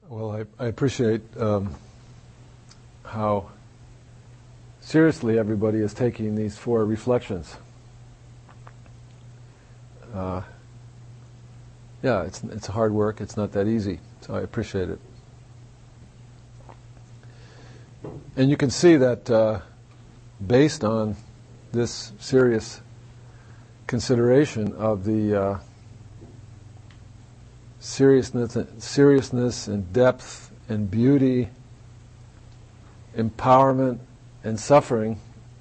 Well, I appreciate how seriously everybody is taking these four reflections. Yeah, it's hard work. It's not that easy, so I appreciate it. And you can see that based on this serious consideration of the seriousness and depth and beauty, empowerment and suffering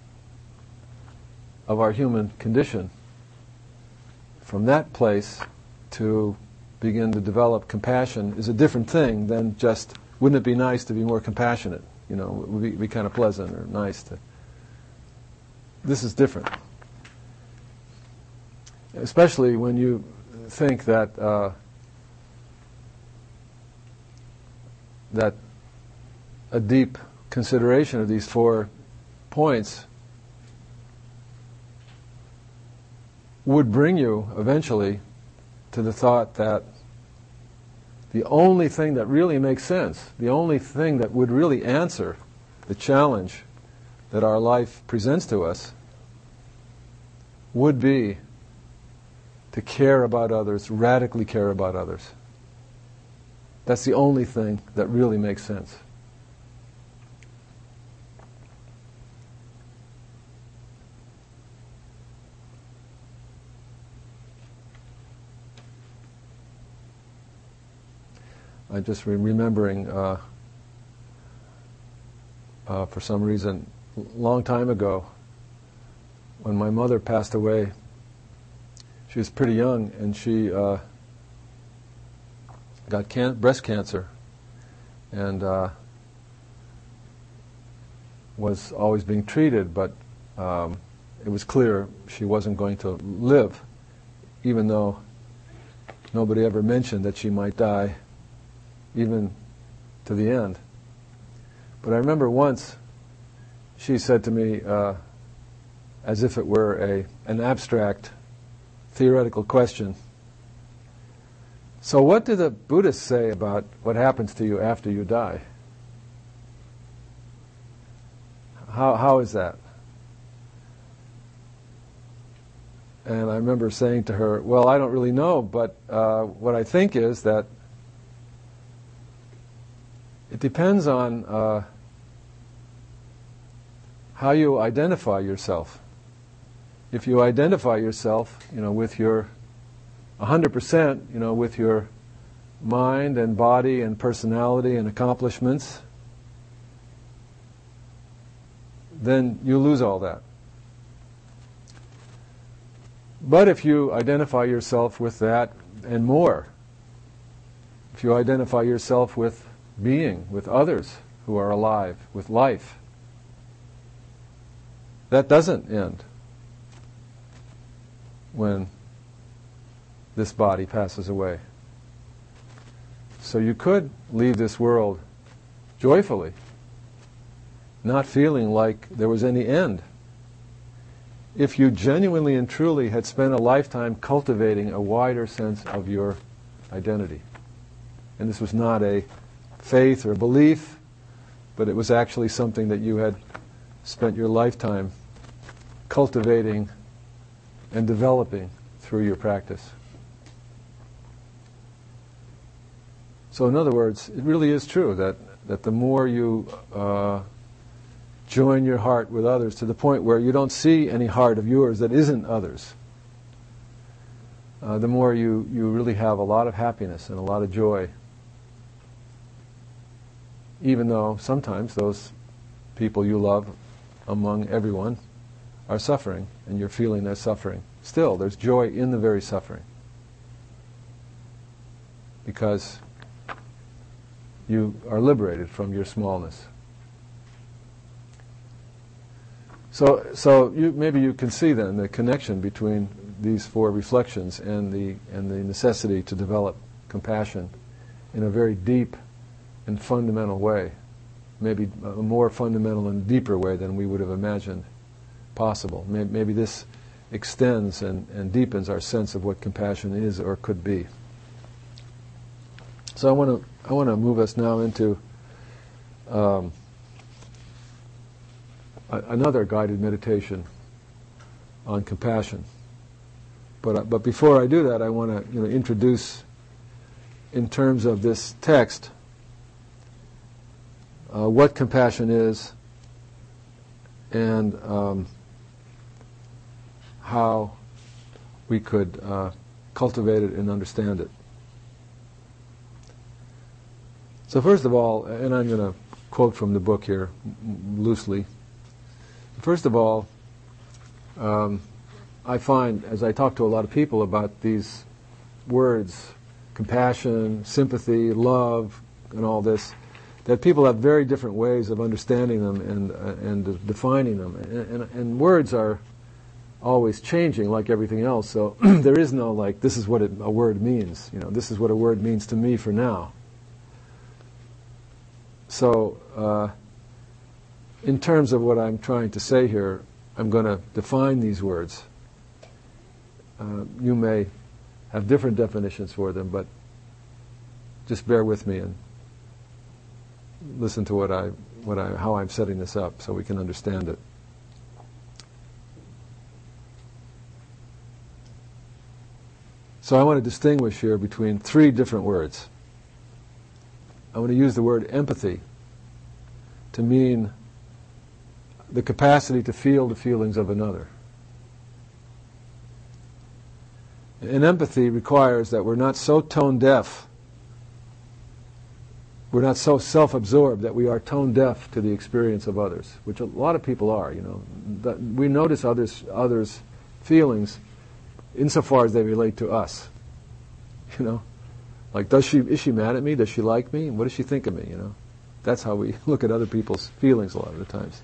of our human condition, from that place to begin to develop compassion is a different thing than just, wouldn't it be nice to be more compassionate? You know, it would be kind of pleasant or nice to. This is different. Especially when you think that that a deep consideration of these 4 points would bring you eventually to the thought that the only thing that really makes sense, the only thing that would really answer the challenge that our life presents to us would be to care about others, radically care about others. That's the only thing that really makes sense. I'm just remembering, for some reason, a long time ago, when my mother passed away. She was pretty young, and she got breast cancer, and was always being treated, but it was clear she wasn't going to live, even though nobody ever mentioned that she might die, even to the end. But I remember once she said to me, as if it were an abstract, theoretical question, so what do the Buddhists say about what happens to you after you die? How is that? And I remember saying to her, well, I don't really know, but what I think is that it depends on how you identify yourself. If you identify yourself, with your 100%, with your mind and body and personality and accomplishments, then you lose all that. But if you identify yourself with that and more, if you identify yourself with being, with others who are alive, with life, that doesn't end when this body passes away. So you could leave this world joyfully, not feeling like there was any end, if you genuinely and truly had spent a lifetime cultivating a wider sense of your identity. And this was not a faith or belief, but it was actually something that you had spent your lifetime cultivating and developing through your practice. So in other words, it really is true that the more you join your heart with others to the point where you don't see any heart of yours that isn't others, the more you really have a lot of happiness and a lot of joy, even though sometimes those people you love among everyone are suffering and you're feeling their suffering. Still, there's joy in the very suffering, because you are liberated from your smallness. So maybe you can see then the connection between these 4 reflections and the necessity to develop compassion in a very deep and fundamental way, maybe a more fundamental and deeper way than we would have imagined possible. Maybe this extends and deepens our sense of what compassion is or could be. So I want to move us now into another guided meditation on compassion. But before I do that, I want to introduce, in terms of this text, what compassion is and how we could cultivate it and understand it. So first of all, and I'm going to quote from the book here loosely. First of all, I find, as I talk to a lot of people about these words, compassion, sympathy, love, and all this, that people have very different ways of understanding them and defining them. And words are always changing, like everything else. So there is no, like, this is what a word means. This is what a word means to me for now. So, in terms of what I'm trying to say here, I'm going to define these words. You may have different definitions for them, but just bear with me and listen to how I'm setting this up so we can understand it. So I want to distinguish here between three different words. I want to use the word empathy to mean the capacity to feel the feelings of another. And empathy requires that we're not so tone deaf, we're not so self-absorbed that we are tone deaf to the experience of others, which a lot of people are. That we notice others' feelings insofar as they relate to us. Like, is she mad at me? Does she like me? What does she think of me? That's how we look at other people's feelings a lot of the times.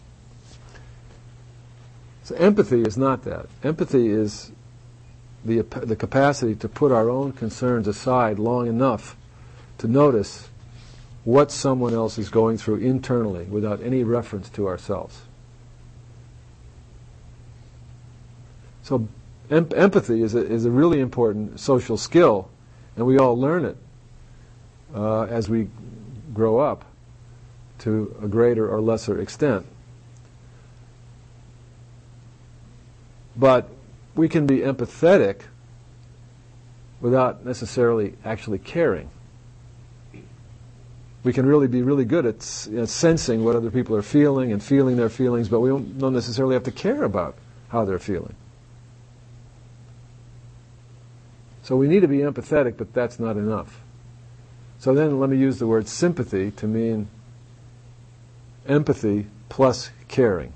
So empathy is not that. Empathy is the capacity to put our own concerns aside long enough to notice what someone else is going through internally without any reference to ourselves. So empathy is a really important social skill, and we all learn it as we grow up to a greater or lesser extent. But we can be empathetic without necessarily actually caring. We can really be really good at sensing what other people are feeling and feeling their feelings, but we don't necessarily have to care about how they're feeling. So we need to be empathetic, but that's not enough. So then let me use the word sympathy to mean empathy plus caring.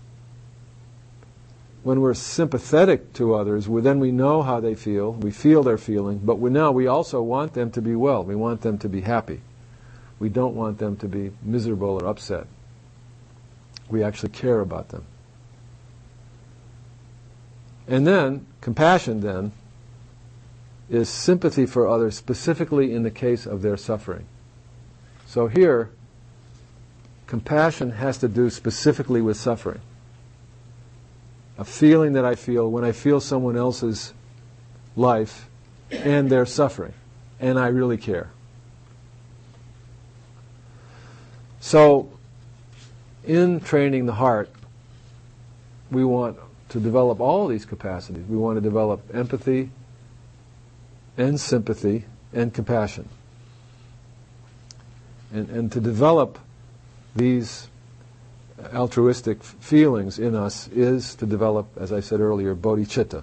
When we're sympathetic to others, then we know how they feel, we feel their feeling, but we also want them to be well. We want them to be happy. We don't want them to be miserable or upset. We actually care about them. And then, compassion then, is sympathy for others, specifically in the case of their suffering. So here, compassion has to do specifically with suffering. A feeling that I feel when I feel someone else's life and their suffering, and I really care. So, in training the heart, we want to develop all these capacities. We want to develop empathy and sympathy and compassion. And to develop these altruistic feelings in us is to develop, as I said earlier, bodhicitta.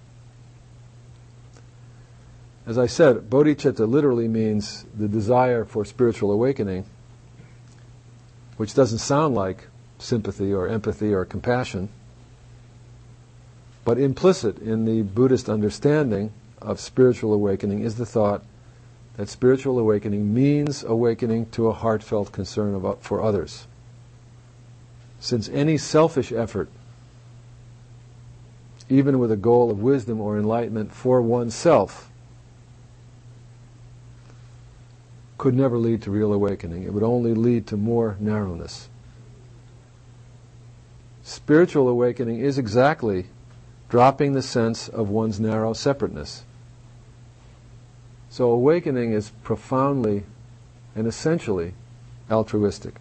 As I said, bodhicitta literally means the desire for spiritual awakening, which doesn't sound like sympathy or empathy or compassion, but implicit in the Buddhist understanding of spiritual awakening is the thought that spiritual awakening means awakening to a heartfelt concern for others. Since any selfish effort, even with a goal of wisdom or enlightenment for oneself, could never lead to real awakening. It would only lead to more narrowness. Spiritual awakening is exactly dropping the sense of one's narrow separateness. So awakening is profoundly and essentially altruistic.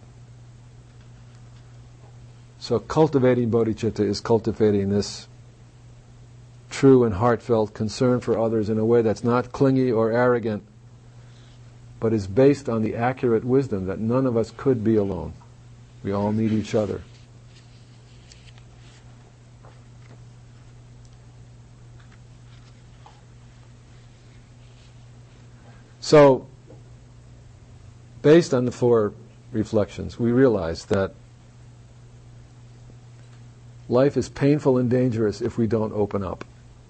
So cultivating bodhicitta is cultivating this true and heartfelt concern for others in a way that's not clingy or arrogant, but is based on the accurate wisdom that none of us could be alone. We all need each other. So, based on the four reflections, we realize that life is painful and dangerous if we don't open up.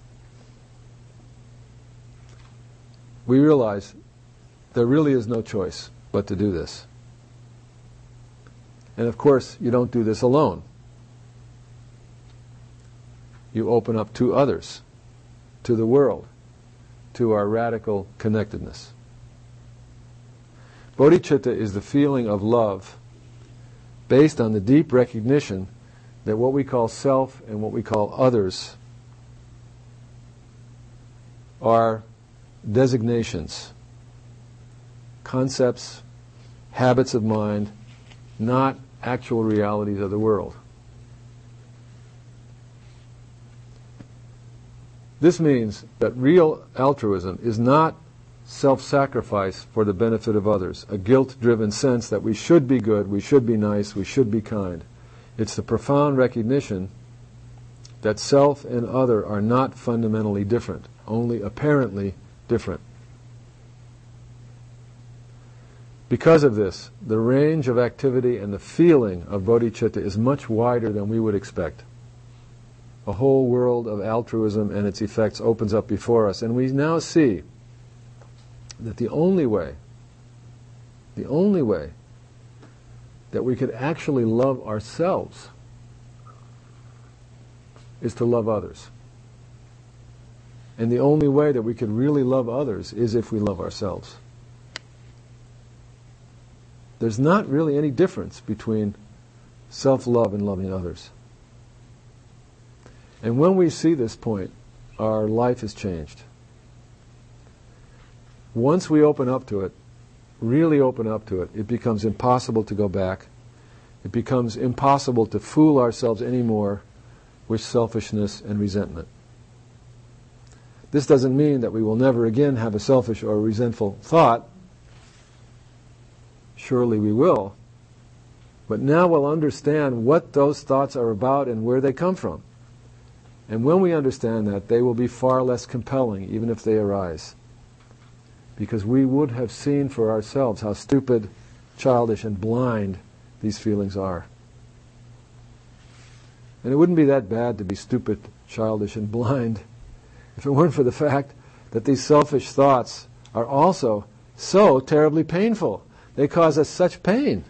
We realize there really is no choice but to do this. And of course, you don't do this alone. You open up to others, to the world, to our radical connectedness. Bodhicitta is the feeling of love based on the deep recognition that what we call self and what we call others are designations, concepts, habits of mind, not actual realities of the world. This means that real altruism is not self-sacrifice for the benefit of others, a guilt-driven sense that we should be good, we should be nice, we should be kind. It's the profound recognition that self and other are not fundamentally different, only apparently different. Because of this, the range of activity and the feeling of bodhicitta is much wider than we would expect. A whole world of altruism and its effects opens up before us, and we now see that the only way that we could actually love ourselves is to love others. And the only way that we could really love others is if we love ourselves. There's not really any difference between self-love and loving others. And when we see this point, our life is changed. Once we open up to it, really open up to it, it becomes impossible to go back. It becomes impossible to fool ourselves anymore with selfishness and resentment. This doesn't mean that we will never again have a selfish or resentful thought. Surely we will. But now we'll understand what those thoughts are about and where they come from. And when we understand that, they will be far less compelling, even if they arise. Because we would have seen for ourselves how stupid, childish, and blind these feelings are. And it wouldn't be that bad to be stupid, childish, and blind if it weren't for the fact that these selfish thoughts are also so terribly painful. They cause us such pain.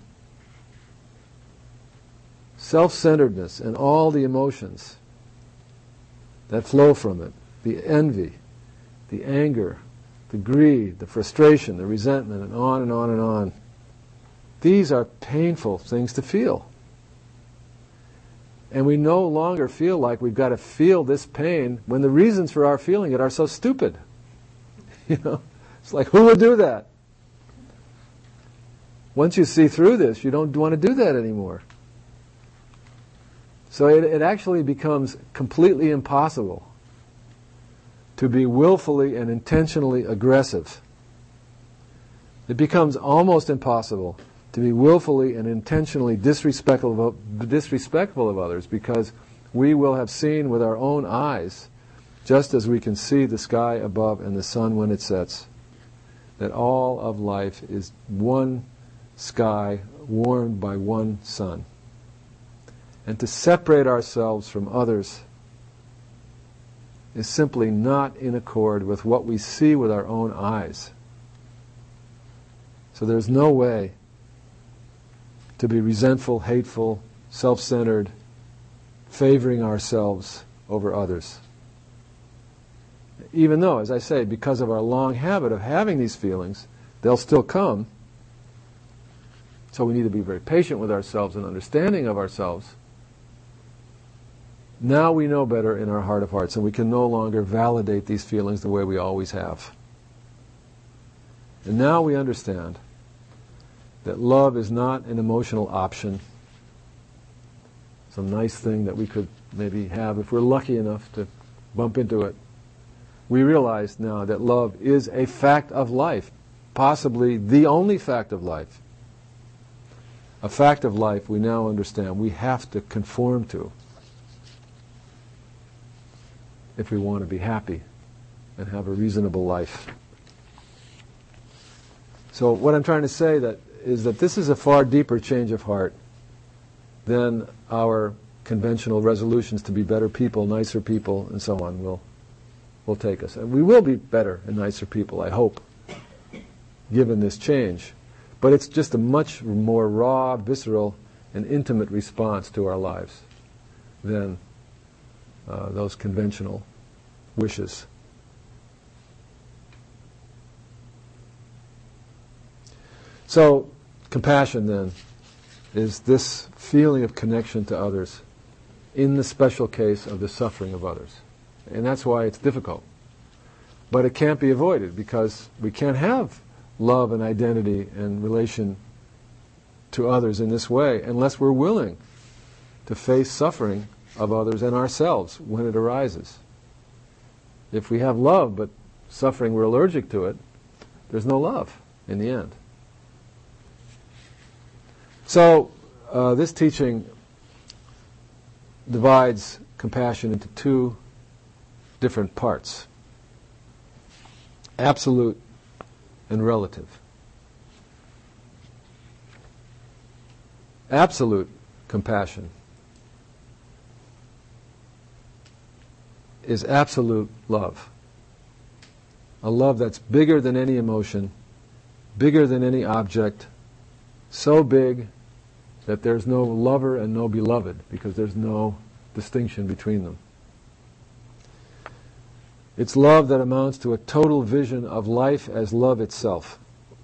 Self-centeredness and all the emotions that flow from it, the envy, the anger, the greed, the frustration, the resentment, and on and on and on. These are painful things to feel. And we no longer feel like we've got to feel this pain when the reasons for our feeling it are so stupid. It's like, who would do that? Once you see through this, you don't want to do that anymore. So it actually becomes completely impossible to be willfully and intentionally aggressive. It becomes almost impossible to be willfully and intentionally disrespectful of others, because we will have seen with our own eyes, just as we can see the sky above and the sun when it sets, that all of life is one sky warmed by one sun. And to separate ourselves from others is simply not in accord with what we see with our own eyes. So there's no way to be resentful, hateful, self-centered, favoring ourselves over others. Even though, as I say, because of our long habit of having these feelings, they'll still come. So we need to be very patient with ourselves and understanding of ourselves. Now we know better in our heart of hearts, and we can no longer validate these feelings the way we always have. And now we understand that love is not an emotional option, some nice thing that we could maybe have if we're lucky enough to bump into it. We realize now that love is a fact of life, possibly the only fact of life. A fact of life we now understand we have to conform to if we want to be happy and have a reasonable life. So what I'm trying to say is that this is a far deeper change of heart than our conventional resolutions to be better people, nicer people, and so on will take us. And we will be better and nicer people, I hope, given this change. But it's just a much more raw, visceral, and intimate response to our lives than those conventional wishes. So, compassion then is this feeling of connection to others in the special case of the suffering of others. And that's why it's difficult. But it can't be avoided because we can't have love and identity and relation to others in this way unless we're willing to face suffering of others and ourselves when it arises. If we have love but suffering we're allergic to it, there's no love in the end. So this teaching divides compassion into two different parts: absolute and relative. Absolute compassion is absolute love. A love that's bigger than any emotion, bigger than any object, so big that there's no lover and no beloved, because there's no distinction between them. It's love that amounts to a total vision of life as love itself.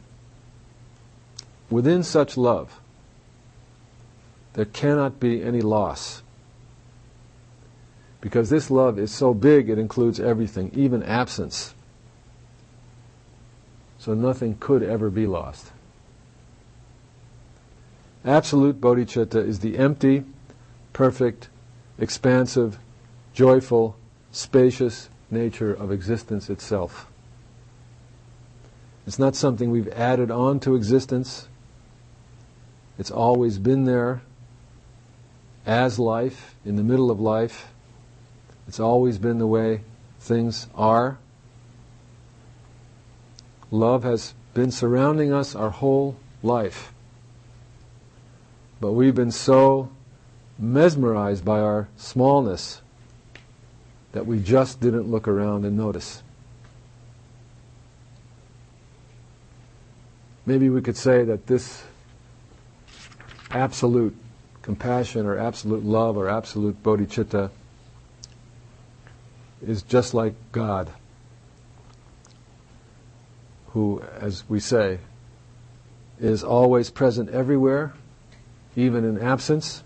Within such love, there cannot be any loss, because this love is so big it includes everything, even absence. So nothing could ever be lost. Absolute bodhicitta is the empty, perfect, expansive, joyful, spacious nature of existence itself. It's not something we've added on to existence. It's always been there as life, in the middle of life. It's always been the way things are. Love has been surrounding us our whole life. But we've been so mesmerized by our smallness that we just didn't look around and notice. Maybe we could say that this absolute compassion or absolute love or absolute bodhicitta is just like God, who, as we say, is always present everywhere, even in absence,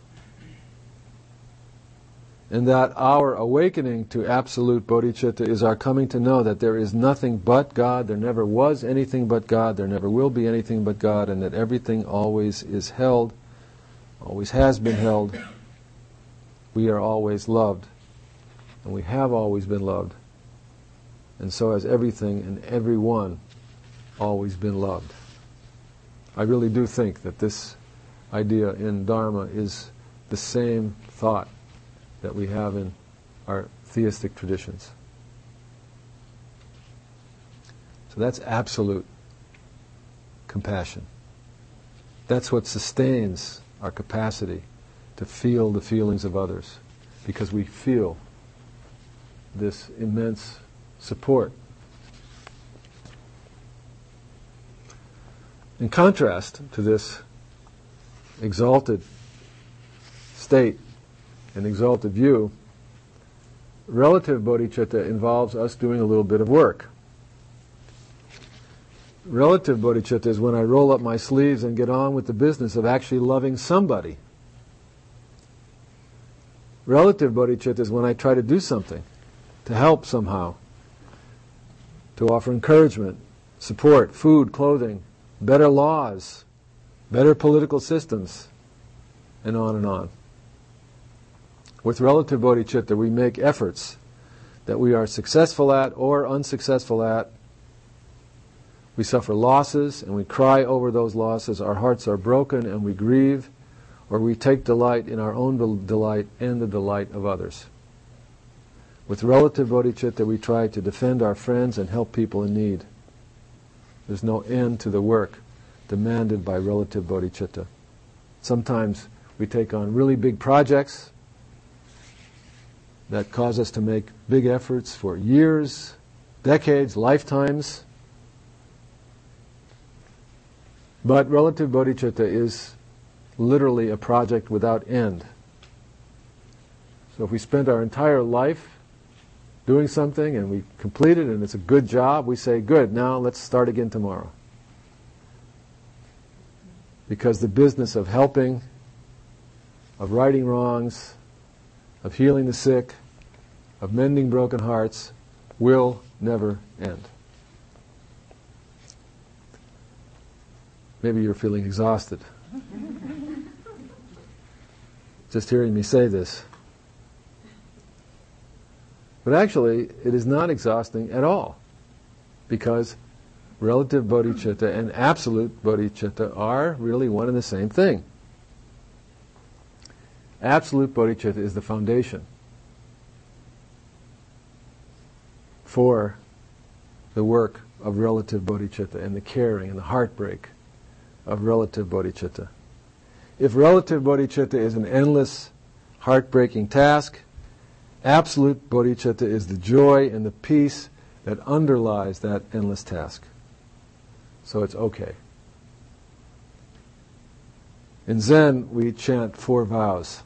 and that our awakening to absolute bodhicitta is our coming to know that there is nothing but God, there never was anything but God, there never will be anything but God, and that everything always is held, always has been held. We are always loved, and we have always been loved, and so has everything and everyone always been loved. I really do think that this idea in Dharma is the same thought that we have in our theistic traditions. So that's absolute compassion. That's what sustains our capacity to feel the feelings of others, because we feel this immense support. In contrast to this exalted state and exalted view, relative bodhicitta involves us doing a little bit of work. Relative bodhicitta is when I roll up my sleeves and get on with the business of actually loving somebody. Relative bodhicitta is when I try to do something, to help somehow, to offer encouragement, support, food, clothing, better laws, better political systems, and on and on. With relative bodhicitta, we make efforts that we are successful at or unsuccessful at. We suffer losses and we cry over those losses. Our hearts are broken and we grieve, or we take delight in our own delight and the delight of others. With relative bodhicitta, we try to defend our friends and help people in need. There's no end to the work demanded by relative bodhicitta. Sometimes we take on really big projects that cause us to make big efforts for years, decades, lifetimes. But relative bodhicitta is literally a project without end. So if we spend our entire life doing something and we complete it and it's a good job, we say, good, now let's start again tomorrow. Because the business of helping, of righting wrongs, of healing the sick, of mending broken hearts will never end. Maybe you're feeling exhausted. Just hearing me say this. But actually, it is not exhausting at all, because relative bodhicitta and absolute bodhicitta are really one and the same thing. Absolute bodhicitta is the foundation for the work of relative bodhicitta and the caring and the heartbreak of relative bodhicitta. If relative bodhicitta is an endless, heartbreaking task, absolute bodhicitta is the joy and the peace that underlies that endless task. So it's okay. In Zen, we chant 4 vows.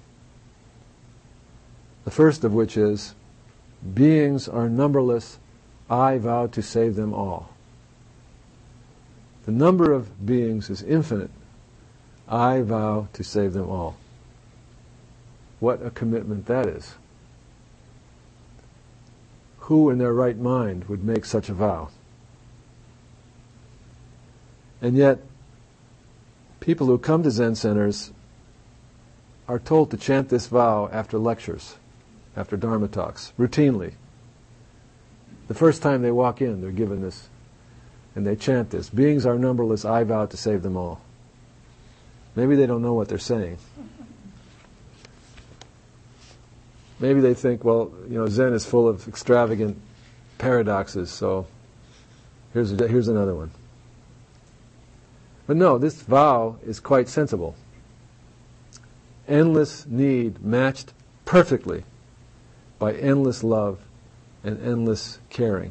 The first of which is, beings are numberless, I vow to save them all. The number of beings is infinite. I vow to save them all. What a commitment that is. Who in their right mind would make such a vow? And yet, people who come to Zen centers are told to chant this vow after lectures, after Dharma talks, routinely. The first time they walk in, they're given this, and they chant this. Beings are numberless, I vow to save them all. Maybe they don't know what they're saying. Maybe they think, well, Zen is full of extravagant paradoxes, so here's another one. But no, this vow is quite sensible. Endless need matched perfectly by endless love and endless caring.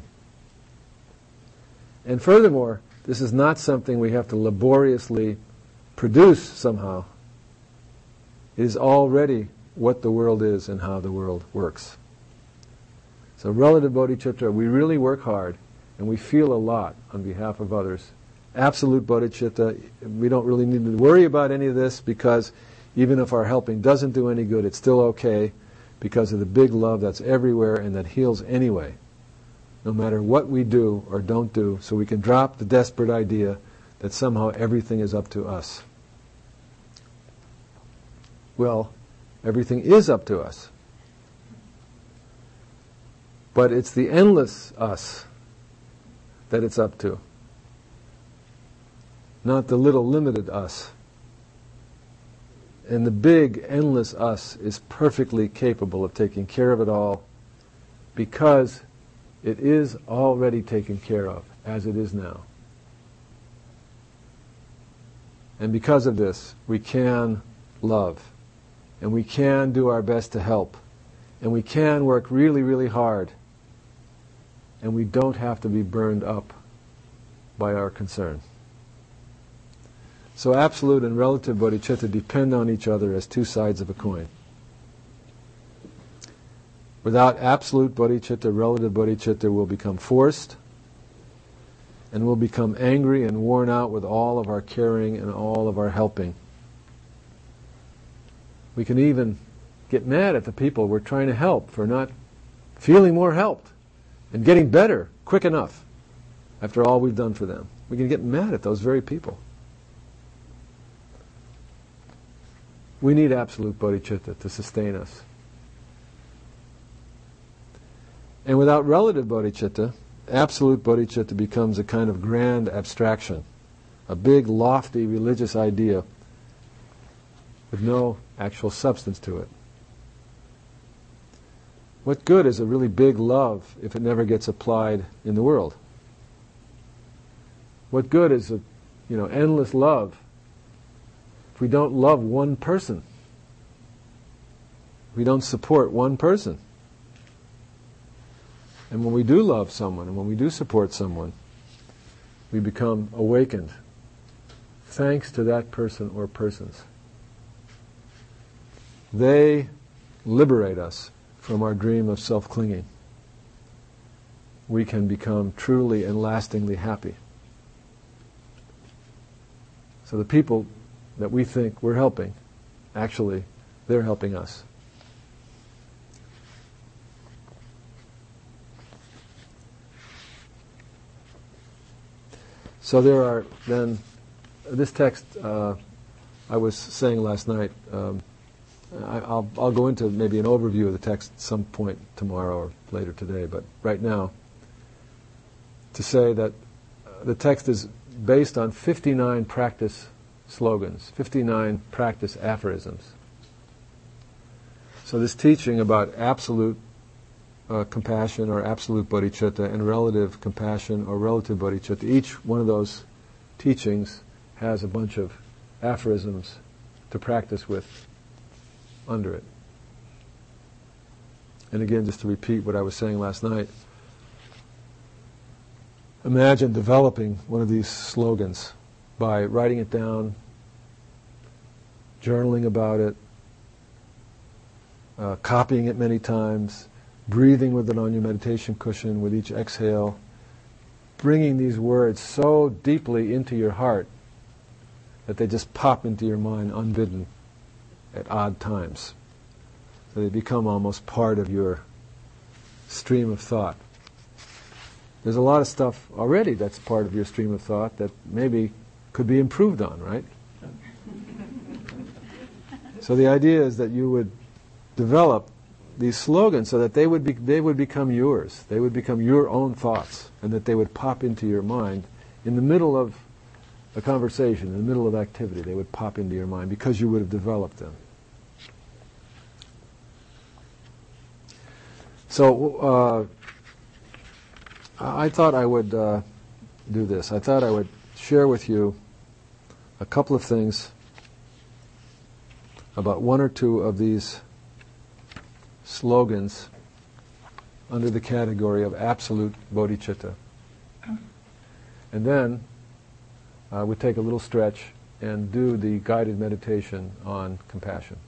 And furthermore, this is not something we have to laboriously produce somehow. It is already what the world is and how the world works. So relative bodhicitta, we really work hard and we feel a lot on behalf of others. Absolute bodhicitta, we don't really need to worry about any of this, because even if our helping doesn't do any good, it's still okay because of the big love that's everywhere and that heals anyway, no matter what we do or don't do, so we can drop the desperate idea that somehow everything is up to us. Well, everything is up to us. But it's the endless us that it's up to, not the little limited us. And the big, endless us is perfectly capable of taking care of it all, because it is already taken care of, as it is now. And because of this, we can love, and we can do our best to help, and we can work really, really hard, and we don't have to be burned up by our concern. So absolute and relative bodhicitta depend on each other as two sides of a coin. Without absolute bodhicitta, relative bodhicitta will become forced and will become angry and worn out with all of our caring and all of our helping. We can even get mad at the people we're trying to help for not feeling more helped and getting better quick enough. after all we've done for them. We can get mad at those very people. We need absolute bodhicitta to sustain us. And without relative bodhicitta, absolute bodhicitta becomes a kind of grand abstraction, a big, lofty religious idea with no actual substance to it. What good is a really big love if it never gets applied in the world? What good is a, endless love if we don't love one person? If we don't support one person? And when we do love someone, and when we do support someone, we become awakened, thanks to that person or persons. They liberate us from our dream of self-clinging. We can become truly and lastingly happy. So the people that we think we're helping, actually, they're helping us. So there are then, this text I was saying last night, I'll go into maybe an overview of the text at some point tomorrow or later today, but right now, to say that the text is based on 59 practice slogans, 59 practice aphorisms. So this teaching about absolute compassion or absolute bodhicitta and relative compassion or relative bodhicitta, each one of those teachings has a bunch of aphorisms to practice with under it. And again, just to repeat what I was saying last night, imagine developing one of these slogans by writing it down, journaling about it, copying it many times, breathing with it on your meditation cushion with each exhale, bringing these words so deeply into your heart that they just pop into your mind unbidden at odd times. So they become almost part of your stream of thought. There's a lot of stuff already that's part of your stream of thought that maybe could be improved on, right? So the idea is that you would develop these slogans so that they would become yours. They would become your own thoughts, and that they would pop into your mind in the middle of a conversation, in the middle of activity. They would pop into your mind because you would have developed them. So I thought I would do this. I thought I would share with you a couple of things about one or two of these slogans under the category of absolute bodhicitta. And then we take a little stretch and do the guided meditation on compassion.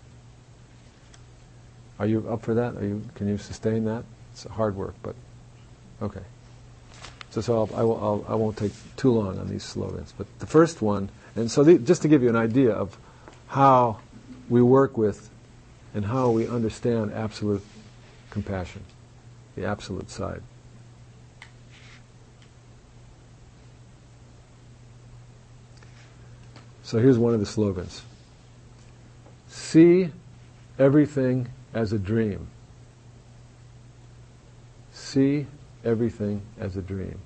Are you up for that? Can you sustain that? It's hard work, but okay. So I won't take too long on these slogans. But the first one, and so just to give you an idea of how we work with and how we understand absolute compassion, the absolute side. So here's one of the slogans. See everything as a dream. See everything as a dream.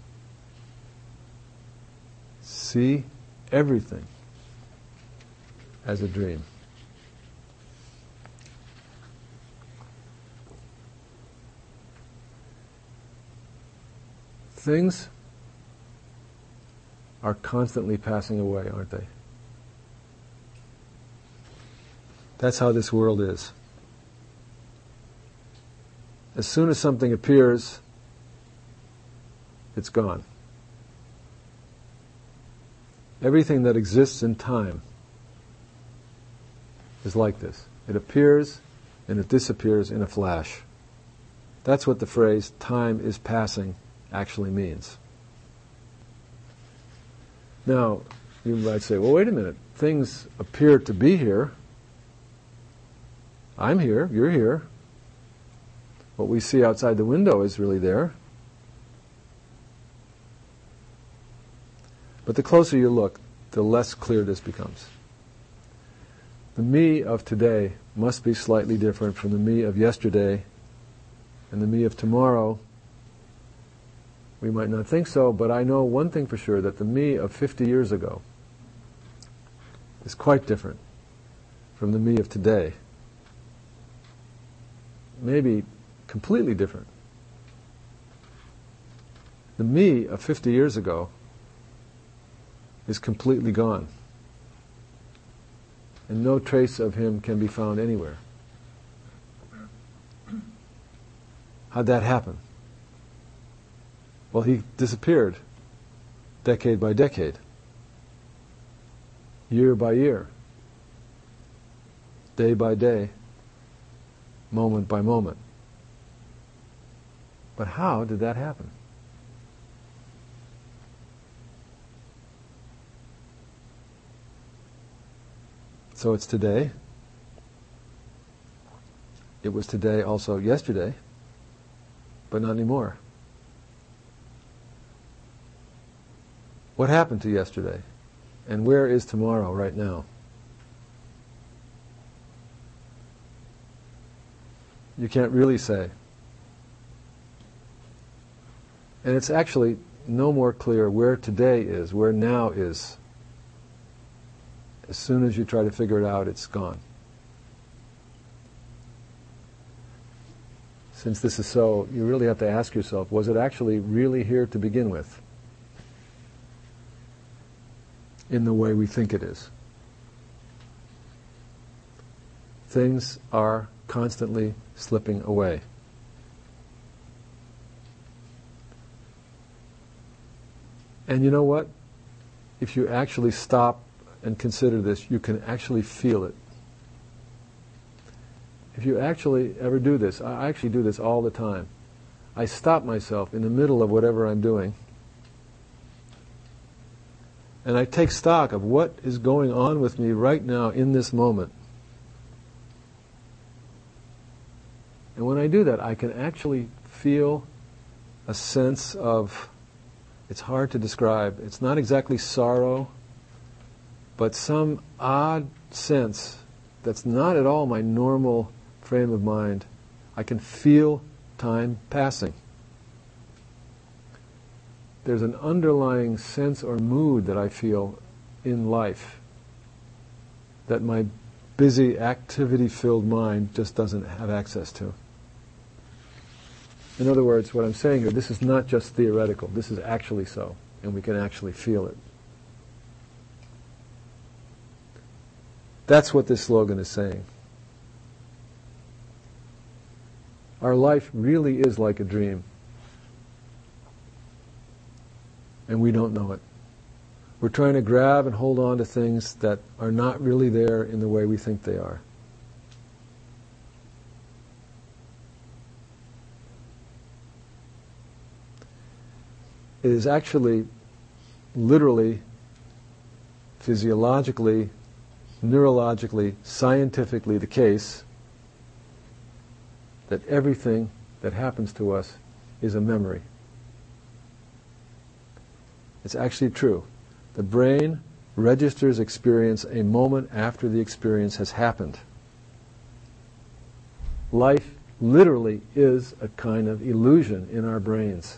See everything as a dream. Things are constantly passing away, aren't they? That's how this world is. As soon as something appears, it's gone. Everything that exists in time is like this. It appears and it disappears in a flash. That's what the phrase "time is passing" actually means. Now, you might say, well, wait a minute. Things appear to be here. I'm here, you're here. What we see outside the window is really there. But the closer you look, the less clear this becomes. The me of today must be slightly different from the me of yesterday, and the me of tomorrow. We might not think so, but I know one thing for sure, that the me of 50 years ago is quite different from the me of today. Maybe completely different. The me of 50 years ago is completely gone, and no trace of him can be found anywhere. How'd that happen? Well, he disappeared decade by decade, year by year, day by day, moment by moment. But how did that happen? So it's today. It was today also yesterday, but not anymore. What happened to yesterday? And where is tomorrow right now? You can't really say. And it's actually no more clear where today is, where now is. As soon as you try to figure it out, it's gone. Since this is so, you really have to ask yourself, was it actually really here to begin with? In the way we think it is. Things are constantly slipping away. And you know what? If you actually stop and consider this, you can actually feel it. If you actually ever do this, I actually do this all the time. I stop myself in the middle of whatever I'm doing, and I take stock of what is going on with me right now in this moment. And when I do that, I can actually feel a sense of, it's hard to describe, it's not exactly sorrow, but some odd sense that's not at all my normal frame of mind. I can feel time passing. There's an underlying sense or mood that I feel in life that my busy, activity-filled mind just doesn't have access to. In other words, what I'm saying here, this is not just theoretical, this is actually so, and we can actually feel it. That's what this slogan is saying. Our life really is like a dream. And we don't know it. We're trying to grab and hold on to things that are not really there in the way we think they are. It is actually, literally, physiologically, neurologically, scientifically the case that everything that happens to us is a memory. It's actually true. The brain registers experience a moment after the experience has happened. Life literally is a kind of illusion in our brains.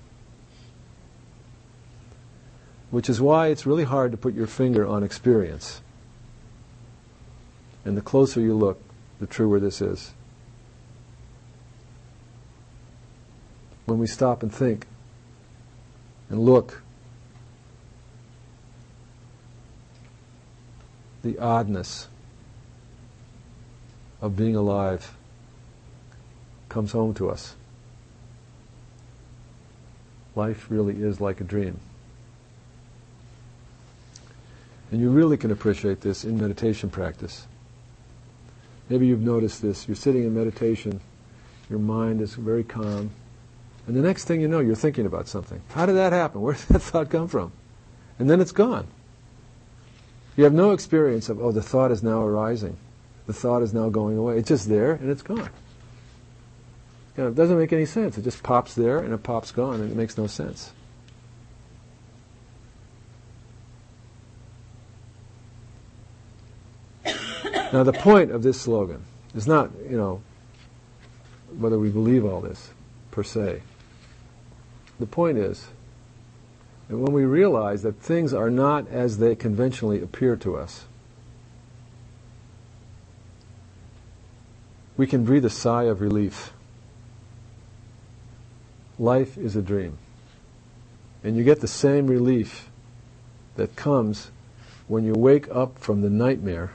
Which is why it's really hard to put your finger on experience. And the closer you look, the truer this is. When we stop and think and look, the oddness of being alive comes home to us. Life really is like a dream. And you really can appreciate this in meditation practice. Maybe you've noticed this. You're sitting in meditation, your mind is very calm, and the next thing you know, you're thinking about something. How did that happen? Where did that thought come from? And then it's gone. You have no experience of, oh, the thought is now arising. The thought is now going away. It's just there and it's gone. You know, it doesn't make any sense. It just pops there and it pops gone and it makes no sense. Now the point of this slogan is not, whether we believe all this, per se. The point is that when we realize that things are not as they conventionally appear to us, we can breathe a sigh of relief. Life is a dream. And you get the same relief that comes when you wake up from the nightmare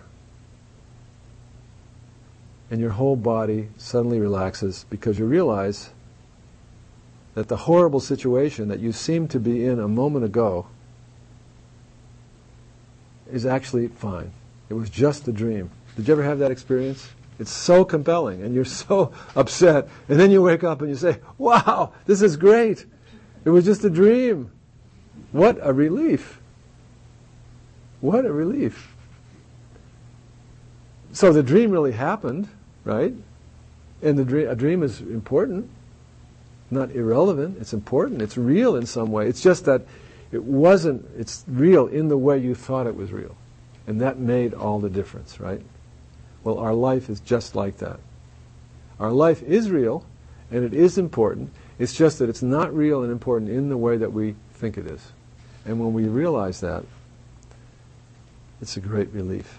and your whole body suddenly relaxes because you realize that the horrible situation that you seemed to be in a moment ago is actually fine. It was just a dream. Did you ever have that experience? It's so compelling, and you're so upset, and then you wake up and you say, wow, this is great. It was just a dream. What a relief. What a relief. So the dream really happened, right? And a dream is important, not irrelevant. It's important. It's real in some way. It's just that it's real in the way you thought it was real. And that made all the difference, right? Well, our life is just like that. Our life is real, and it is important. It's just that it's not real and important in the way that we think it is. And when we realize that, it's a great relief.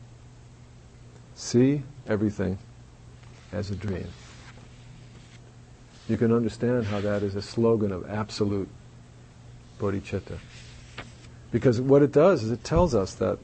See everything as a dream. You can understand how that is a slogan of absolute bodhicitta. Because what it does is it tells us that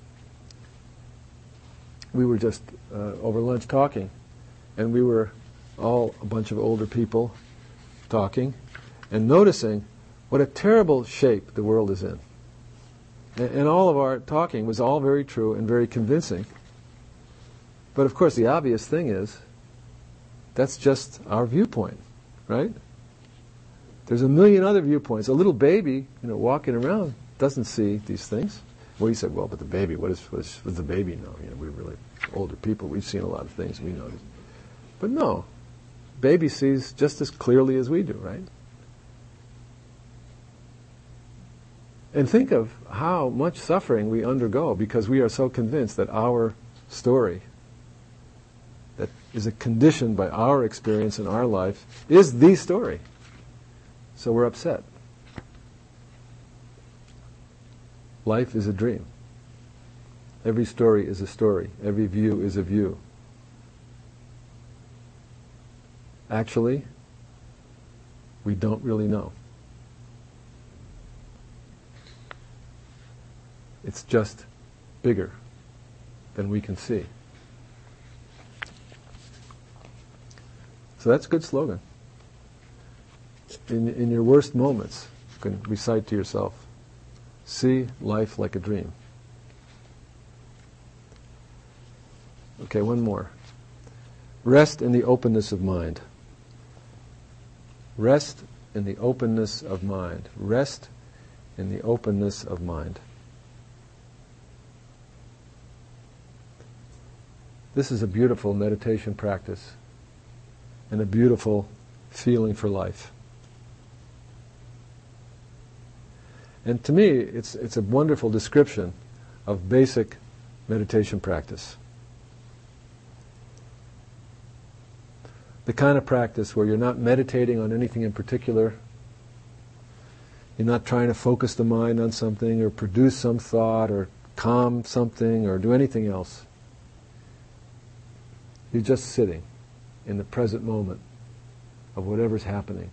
we were just over lunch talking, and we were all a bunch of older people talking and noticing what a terrible shape the world is in. And all of our talking was all very true and very convincing. But of course the obvious thing is that's just our viewpoint, right? There's a million other viewpoints. A little baby, walking around doesn't see these things. Well, you said, well, but the baby, what does the baby know? We're really older people. We've seen a lot of things. We know this. But no, baby sees just as clearly as we do, right? And think of how much suffering we undergo because we are so convinced that our story, that is a conditioned by our experience in our life, is the story. So we're upset. Life is a dream. Every story is a story. Every view is a view. Actually, we don't really know. It's just bigger than we can see. So that's a good slogan. In your worst moments, you can recite to yourself, see life like a dream. Okay, one more. Rest in the openness of mind. Rest in the openness of mind. Rest in the openness of mind. This is a beautiful meditation practice and a beautiful feeling for life. And to me, it's a wonderful description of basic meditation practice. The kind of practice where you're not meditating on anything in particular, you're not trying to focus the mind on something or produce some thought or calm something or do anything else. You're just sitting in the present moment of whatever's happening.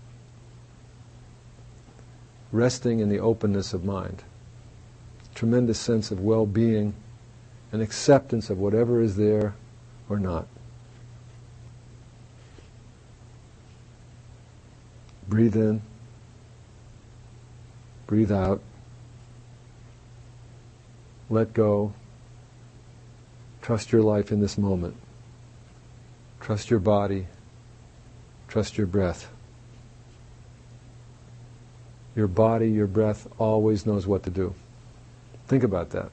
Resting in the openness of mind. Tremendous sense of well-being and acceptance of whatever is there or not. Breathe in. Breathe out. Let go. Trust your life in this moment. Trust your body. Trust your breath. Your body, your breath always knows what to do. Think about that.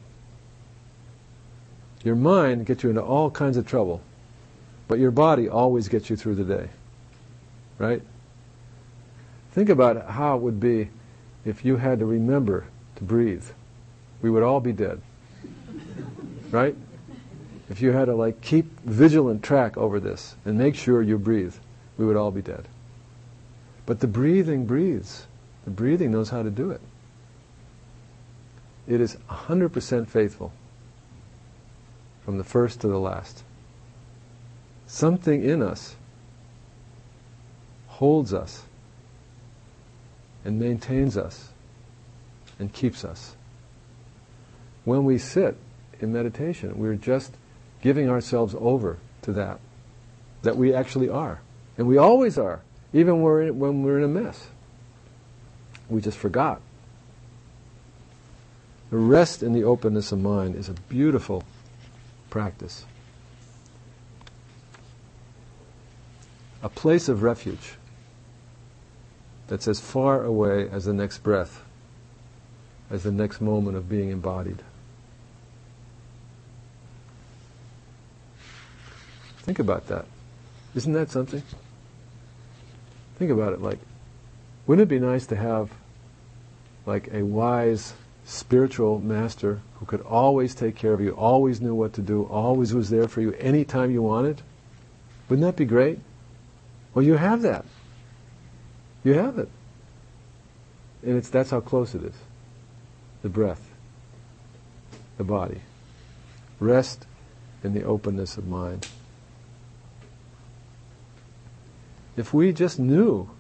Your mind gets you into all kinds of trouble, but your body always gets you through the day. Right? Think about how it would be if you had to remember to breathe. We would all be dead. Right? if you had to like keep vigilant track over this and make sure you breathe, we would all be dead. But the breathing breathes. The breathing knows how to do it. It is 100% faithful from the first to the last. Something in us holds us and maintains us and keeps us. When we sit in meditation, we're just giving ourselves over to that we actually are. And we always are, even when we're in a mess. We just forgot. The rest in the openness of mind is a beautiful practice. A place of refuge that's as far away as the next breath, as the next moment of being embodied. Think about that. Isn't that something? Think about it, like, wouldn't it be nice to have like a wise spiritual master who could always take care of you, always knew what to do, always was there for you anytime you wanted? Wouldn't that be great? Well, you have that. You have it. And that's how close it is. The breath, the body. Rest in the openness of mind. If we just knew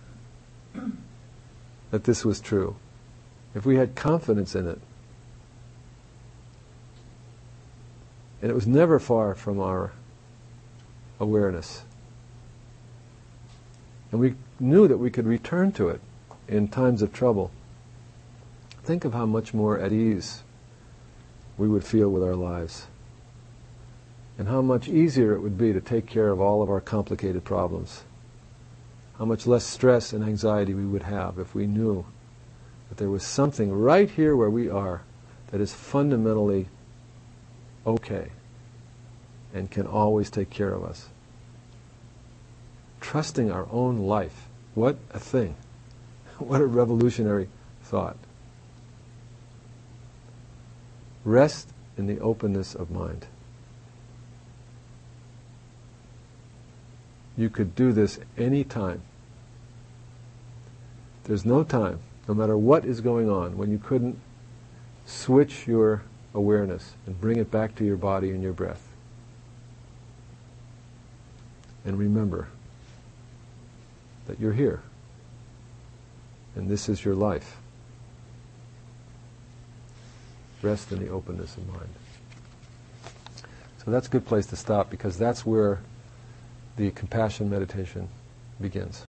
that this was true, if we had confidence in it, and it was never far from our awareness, and we knew that we could return to it in times of trouble, think of how much more at ease we would feel with our lives, and how much easier it would be to take care of all of our complicated problems. How much less stress and anxiety we would have if we knew that there was something right here where we are that is fundamentally okay and can always take care of us. Trusting our own life. What a thing. What a revolutionary thought. Rest in the openness of mind. You could do this any time. There's no time, no matter what is going on, when you couldn't switch your awareness and bring it back to your body and your breath. And remember that you're here. And this is your life. Rest in the openness of mind. So that's a good place to stop, because that's where the compassion meditation begins.